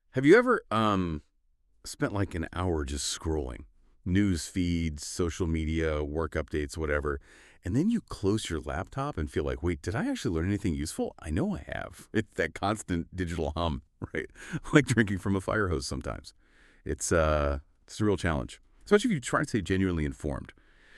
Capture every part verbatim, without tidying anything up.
Have you ever um spent like an hour just scrolling? News feeds, social media, work updates, whatever. And then you close your laptop and feel like, wait, did I actually learn anything useful? I know I have. It's that constant digital hum, right? Like drinking from a fire hose sometimes. It's uh it's a real challenge, especially if you try to stay genuinely informed.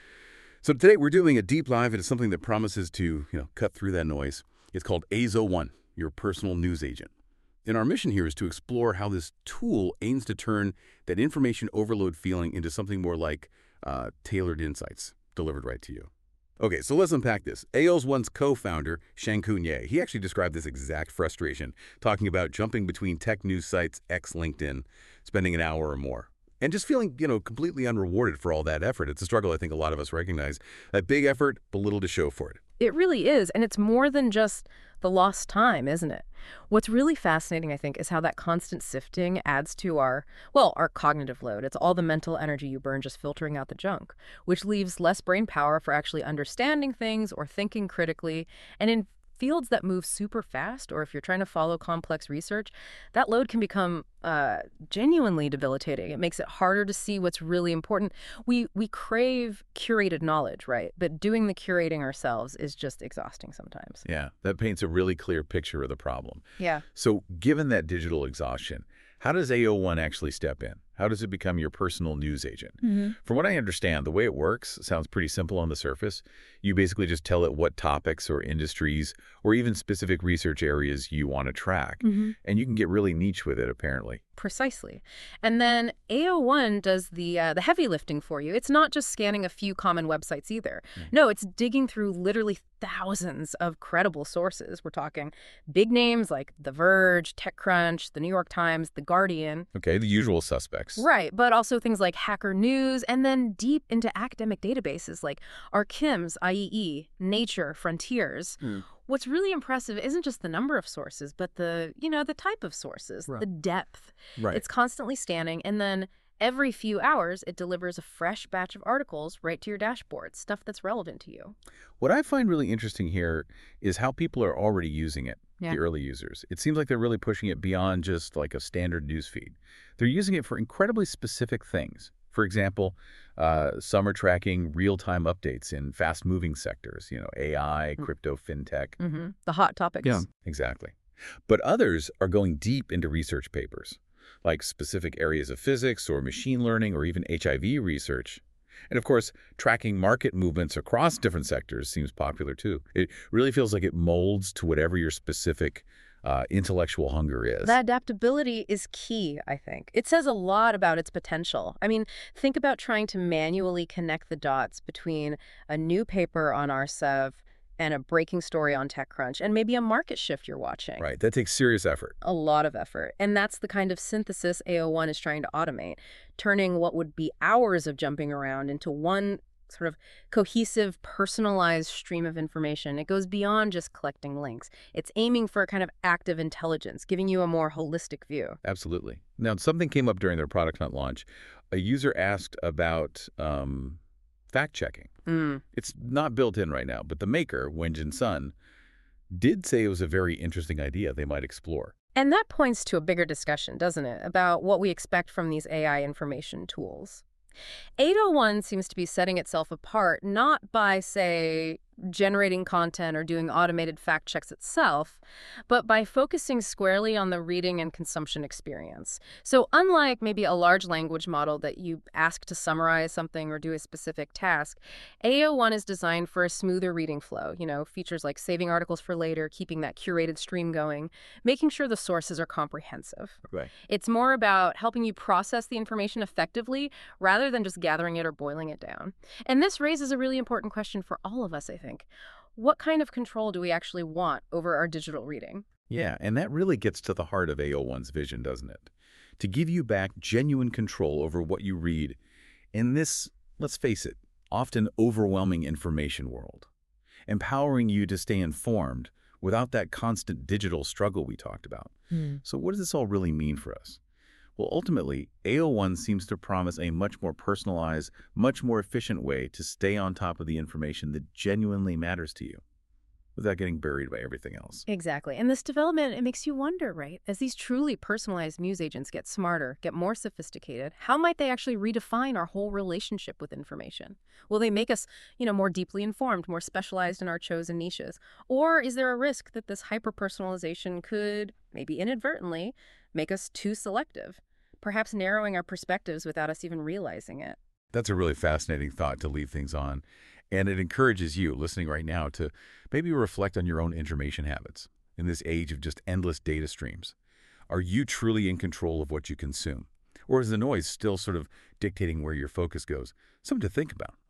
So today we're doing a deep dive into something that promises to, you know, cut through that noise. It's called Azo One, your personal news agent. And our mission here is to explore how this tool aims to turn that information overload feeling into something more like uh, tailored insights delivered right to you. Okay, so let's unpack this. Azo One's co-founder, Shankun Ye, he actually described this exact frustration, talking about jumping between tech news sites, ex LinkedIn, spending an hour or more, and just feeling, you know, completely unrewarded for all that effort. It's a struggle I think a lot of us recognize. A big effort, but little to show for it. It really is, and it's more than just the lost time, isn't it? What's really fascinating, I think, is how that constant sifting adds to our, well, our cognitive load. It's all the mental energy you burn just filtering out the junk, which leaves less brain power for actually understanding things or thinking critically. And in fields that move super fast, or if you're trying to follow complex research, that load can become uh, genuinely debilitating. It makes it harder to see what's really important. We we crave curated knowledge, right? But doing the curating ourselves is just exhausting sometimes. Yeah, that paints a really clear picture of the problem. Yeah. So given that digital exhaustion, how does A O one actually step in? How does it become your personal news agent? Mm-hmm. From what I understand, the way it works sounds pretty simple on the surface. You basically just tell it what topics or industries or even specific research areas you want to track. Mm-hmm. And you can get really niche with it, apparently. Precisely. And then A O one does the uh, the heavy lifting for you. It's not just scanning a few common websites either. Mm. No, it's digging through literally thousands of credible sources. We're talking big names like The Verge, TechCrunch, The New York Times, The Guardian. Okay, the usual suspects. Right, but also things like Hacker News, and then deep into academic databases like ArcHIMSS, I E E, Nature, Frontiers. Mm. What's really impressive isn't just the number of sources, but the, you know, the type of sources, Right. the depth. Right. It's constantly scanning, and then every few hours, it delivers a fresh batch of articles right to your dashboard, stuff that's relevant to you. What I find really interesting here is how people are already using it, Yeah. the early users. It seems like they're really pushing it beyond just like a standard news feed. They're using it for incredibly specific things. For example, uh, some are tracking real-time updates in fast-moving sectors, you know, A I, Mm. crypto, fintech. Mm-hmm. The hot topics. Yeah. Exactly. But others are going deep into research papers, like specific areas of physics or machine learning or even H I V research. And of course, tracking market movements across different sectors seems popular too. It really feels like it molds to whatever your specific uh, intellectual hunger is. That adaptability is key, I think. It says a lot about its potential. I mean, think about trying to manually connect the dots between a new paper on R S E V and a breaking story on TechCrunch, and maybe a market shift you're watching. Right, that takes serious effort. A lot of effort. And that's the kind of synthesis A O one is trying to automate, turning what would be hours of jumping around into one sort of cohesive, personalized stream of information. It goes beyond just collecting links. It's aiming for a kind of active intelligence, giving you a more holistic view. Absolutely. Now, something came up during their product hunt launch. A user asked about um, fact-checking. Mm. It's not built in right now, but the maker, Wenjin Sun, did say it was a very interesting idea they might explore. And that points to a bigger discussion, doesn't it, about what we expect from these A I information tools. eight oh one seems to be setting itself apart not by, say, generating content or doing automated fact checks itself, but by focusing squarely on the reading and consumption experience. So unlike maybe a large language model that you ask to summarize something or do a specific task, A O one is designed for a smoother reading flow, you know, features like saving articles for later, keeping that curated stream going, making sure the sources are comprehensive. Right. It's more about helping you process the information effectively rather than just gathering it or boiling it down. And this raises a really important question for all of us, I think. What kind of control do we actually want over our digital reading? Yeah, and that really gets to the heart of A O one's vision, doesn't it? To give you back genuine control over what you read in this, let's face it, often overwhelming information world, empowering you to stay informed without that constant digital struggle we talked about. Hmm. So what does this all really mean for us? Well, ultimately, A O one seems to promise a much more personalized, much more efficient way to stay on top of the information that genuinely matters to you. without getting buried by everything else. Exactly. And this development, it makes you wonder, right? As these truly personalized news agents get smarter, get more sophisticated, how might they actually redefine our whole relationship with information? Will they make us, you know, more deeply informed, more specialized in our chosen niches? Or is there a risk that this hyper-personalization could, maybe inadvertently, make us too selective, perhaps narrowing our perspectives without us even realizing it? That's a really fascinating thought to leave things on. And it encourages you, listening right now, to maybe reflect on your own information habits in this age of just endless data streams. Are you truly in control of what you consume? Or is the noise still sort of dictating where your focus goes? Something to think about.